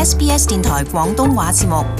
SBS 電台廣東話節目。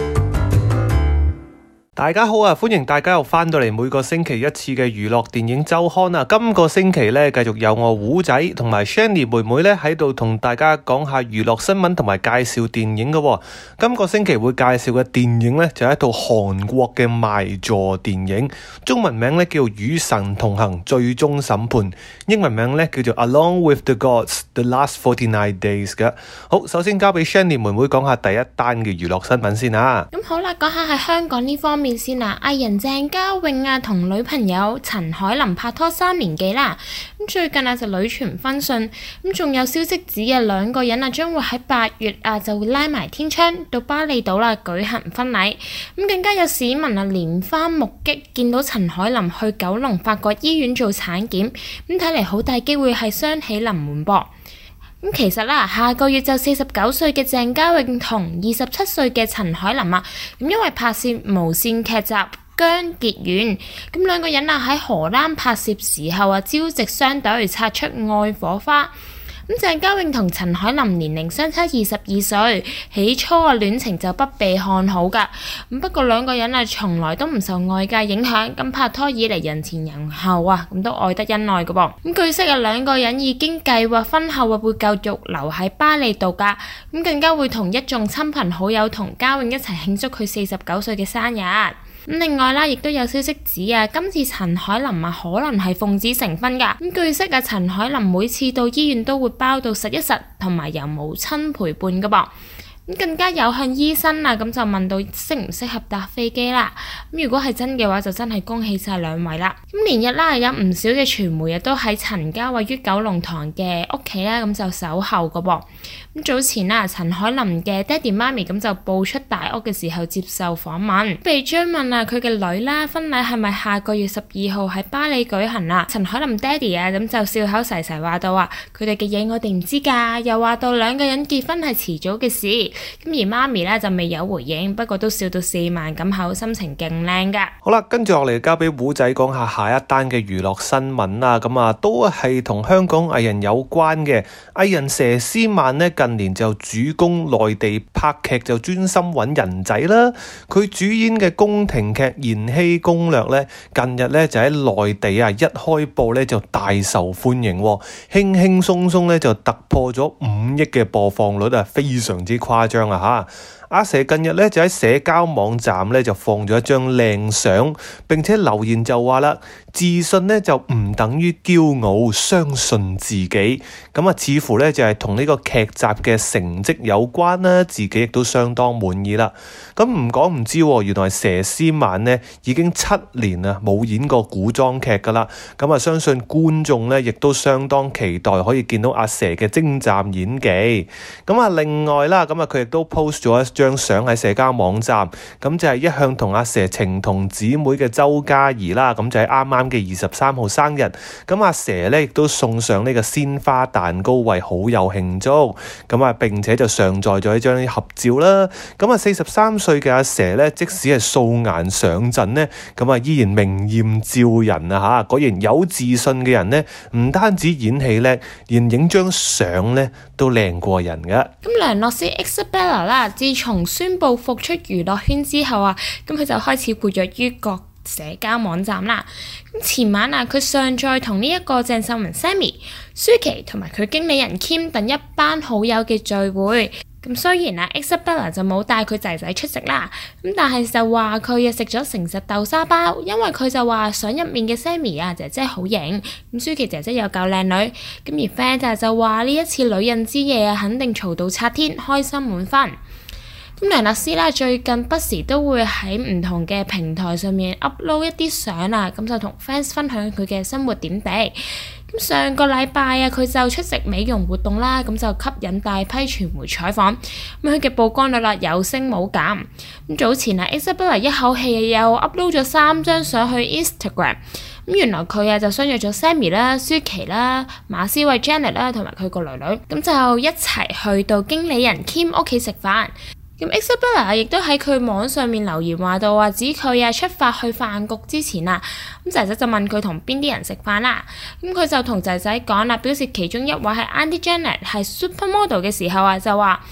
大家好啊，歡迎大家又翻到嚟每個星期一次嘅娛樂電影週刊啊！今個星期咧繼續有我胡仔同埋 Shanny 妹妹咧喺度同大家講下娛樂新聞同埋介紹電影嘅。今個星期會介紹嘅電影咧就係一套韓國嘅賣座電影，中文名咧叫《與神同行：最終審判》，英文名咧叫做《Along with the Gods: The Last 49 Days》嘅。好，首先交俾 Shanny 妹妹講下第一單嘅娛樂新聞先啊！ 咁好啦，講下喺香港呢方面先啦。藝人鄭嘉穎啊，同女朋友陳凱琳拍拖3年幾啦。咁最近啊就屢傳婚訊，咁仲有消息指啊兩個人啊將會喺8月啊就會拉埋天窗到巴厘島啦舉行婚禮。咁更加有市民啊連番目擊見到陳凱琳去九龍法國醫院做產檢，咁睇嚟好大機會係雙喜臨門噃。咁其實啦，下個月就49歲嘅鄭嘉穎同27歲嘅陳凱琳啊，咁因為拍攝無線劇集《姜結怨》，咁兩個人啊喺荷蘭拍攝時候啊朝夕相對，擦出愛火花。咁鄭嘉穎同陳凱琳年齡相差22歲，起初啊戀情就不被看好㗎。咁不過兩個人啊從來都唔受外界影響，咁拍拖以嚟人前人後啊，咁都愛得恩愛㗎噃。咁據悉啊兩個人已經計劃婚後啊會繼續留喺巴厘度假，咁更加會同一眾親朋好友同嘉穎一齊慶祝佢49歲嘅生日。咁另外啦，亦都有消息指啊，今次陳凱琳啊可能係奉子成婚㗎。咁據悉啊，陳凱琳每次到醫院都會包到實一實，同埋由母親陪伴㗎噃。咁更加有向醫生啊，咁就問到適唔適合搭飛機啦。咁如果係真嘅話，就真係恭喜晒兩位啦。咁連日啦，有唔少嘅傳媒都喺陳家位於九龍塘嘅屋企啦，咁就守候㗎噃。咁早前啦，陳凱琳嘅爹哋媽咪咁就步出大屋嘅時候接受訪問，被追問啊佢嘅女啦婚禮係咪下個月12號喺巴黎舉行啦？陳凱琳爹哋啊咁就笑口噬噬話到話佢哋嘅嘢我哋唔知㗎，又話到兩個人結婚係遲早嘅事。咁而媽咪咧就未有回應，不過都笑到4萬咁口，心情勁靚㗎。 好啦，跟住落嚟交俾胡仔講下下一單嘅娛樂新聞啦。咁啊都係同香港藝人有關嘅。藝人佘詩曼呢近年就主攻內地拍劇，就專心揾人仔啦。佢主演嘅宮廷劇《延禧攻略》呢，近日呢就喺內地啊一開播呢就大受歡迎，輕輕鬆鬆呢就突破咗5億嘅播放率啊，非常之誇張啊嚇！阿佘近日咧就喺社交網站咧就放咗一張靚相，並且留言就話啦：自信咧就唔等於驕傲，相信自己。咁啊，似乎咧就係同呢個劇集嘅成績有關啦，自己亦都相當滿意啦。咁唔講唔知，原來佘詩曼呢已經7年啊冇演過古裝劇噶啦。咁啊，相信觀眾咧亦都相當期待可以見到阿佘嘅精湛演技。咁啊，另外啦，咁啊佢亦都 post 咗一張相喺社交網站，咁就係一向同阿佘情同姊妹嘅周嘉怡啦，咁就係啱啱嘅23號生日，咁阿佘咧亦都送上呢個鮮花蛋糕為好友慶祝，咁啊並且就上載咗一張合照啦。咁啊43歲嘅阿佘咧，即使係素顏上陣呢，咁啊依然明豔照人啊吓！果然有自信嘅人呢，唔單止演戲叻，連影張相呢都靚過人噶。 咁梁洛施 Isabella 啦，自從宣布復出娛樂圈之後啊，咁佢就開始活躍於各社交網站啦。咁前晚啊，佢上載同呢一個鄭秀文 Sammy、舒淇同埋佢經理人 Kim 等一班好友嘅聚會。咁雖然啊 Isabella 就冇帶佢仔仔出席啦，咁但係就話佢啊食咗誠實豆沙包，因為佢就話相入面嘅 Sammy 啊姐姐好型，咁舒淇姐姐又夠靚女，咁而 Fanta 就話呢一次女人之夜啊肯定嘈到拆天，開心滿分。咁梁洛施啦，最近不時都會喺唔同嘅平台上面 upload 一啲相啊，咁就同 fans 分享佢嘅生活點滴。咁上個禮拜啊，佢就出席美容活動啦，咁就吸引大批傳媒採訪，咁佢嘅曝光率啦有升冇減。咁早前啊 Isabella 一口氣又 upload 咗3張相去 Instagram，咁原來佢啊就相約咗 Sammy 啦、舒淇啦、馬思慧 Janet 啦同埋佢個女女，咁就一齊去到經理人 Kim 屋企食飯。咁 Isabella 亦都喺佢網上面留言話到指佢啊出發去飯局之前啊，咁仔仔就問佢同邊啲人食飯啦，咁佢就同仔仔講啦，表示其中一位係 Auntie Janet 係 Supermodel 嘅時候啊，就話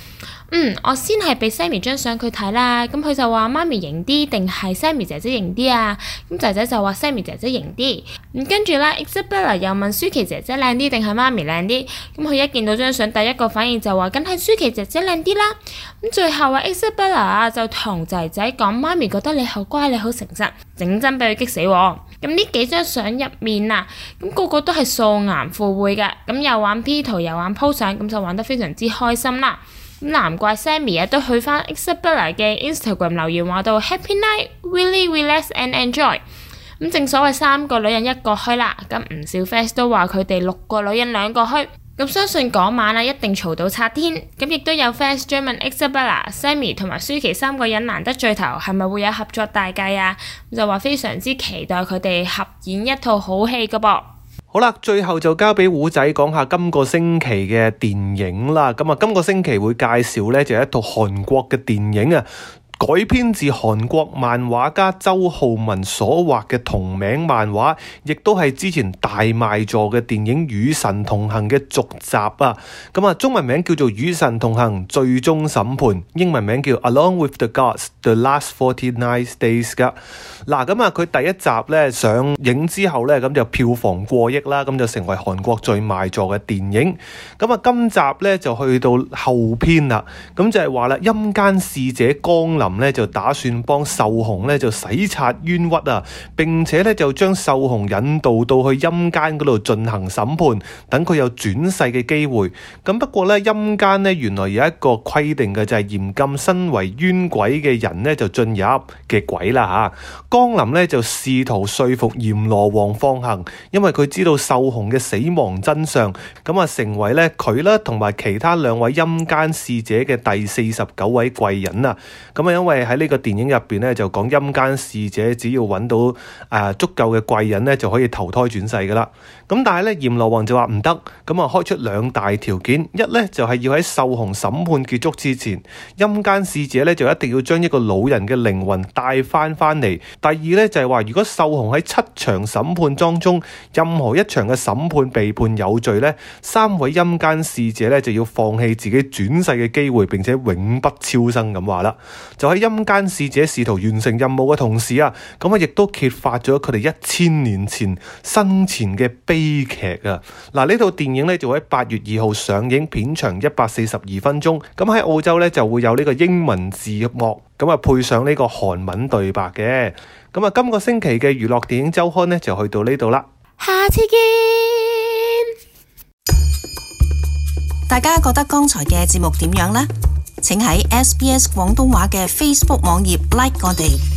我先係俾 Sammy 張相佢睇啦，咁佢就話媽咪型啲定係 Sammy 姐姐型啲啊？咁仔仔就話 Sammy 姐姐型啲。咁跟住啦 Isabella 又問舒淇姐姐靚啲定係媽咪靚啲？咁佢一見到張相，第一個反應就話梗係舒淇姐姐靚啲啦。咁最後Isabella 就同仔仔講，媽咪覺得你好乖，你好誠實，整真俾佢激死喎。咁呢幾張相入面啊，咁個個都係素顏赴會嘅，咁又玩 P 圖又玩 po 相，咁就玩得非常之開心啦。咁難怪 Sammy 都去翻 Isabella 嘅 Instagram 留言話到 Happy night, really relax and enjoy。咁正所謂3個女人1個墟啦，咁唔少 fans 都話佢哋6個女人2個墟。咁相信嗰晚一定嘈到拆天。咁亦都有 fans 追問 Isabella、Sammy 同埋舒淇3個人難得聚頭，係咪會有合作大計啊？就話非常之期待佢哋合演一套好戲㗎噃。 好啦，最後就交俾胡仔講下今個星期嘅電影啦。咁今個星期會介紹呢，就係一套韓國嘅電影啊。改編自韓國漫畫家周浩文所畫嘅同名漫畫，亦都係之前大賣座嘅電影《與神同行》嘅續集啊！中文名叫做《與神同行：最終審判》，英文名叫 Along with the Gods: The Last 49 Days 噶。佢第一集咧上映之後咧，咁就票房過億啦，咁就成為韓國最賣座嘅電影。今集咧就去到後篇啦，咁就係話啦，陰間使者降臨咧就打算幫秀雄咧就洗刷冤屈啊，並且咧就將秀雄引導到去陰間嗰度進行審判，等佢有轉世嘅機會。咁不過咧陰間咧原來有一個規定嘅，就係嚴禁身為冤鬼嘅人咧就進入嘅鬼啦吓。江林咧就試圖說服閻羅王放行，因為佢知道秀雄嘅死亡真相，成為咧佢啦同埋其他2位陰間使者嘅第49位貴人啊。因為喺呢個電影入邊咧就講陰間使者只要揾到足夠嘅貴人咧就可以投胎轉世噶啦。但係咧閻羅王就話唔得，開出2大條件，一咧就係要喺秀雄審判結束之前，陰間使者咧就一定要將一個老人嘅靈魂帶翻嚟。第二咧就係話，如果秀雄喺7場審判當中任何一場嘅審判被判有罪咧，3位陰間使者咧就要放棄自己轉世嘅機會，並且永不超生咁話啦。就喺陰間使者試圖完成任務嘅同時啊，亦都揭發咗佢哋1000年前生前嘅悲劇啊！呢套電影咧就喺8月2號上映，片長142分鐘。喺澳洲咧就會有呢個英文字幕，配上呢個韓文對白嘅。今個星期嘅娛樂電影週刊呢就去到呢度啦， 下次見。 大家覺得剛才嘅節目點樣呢？請喺SBS 廣東話嘅 Facebook 網頁 like 我哋。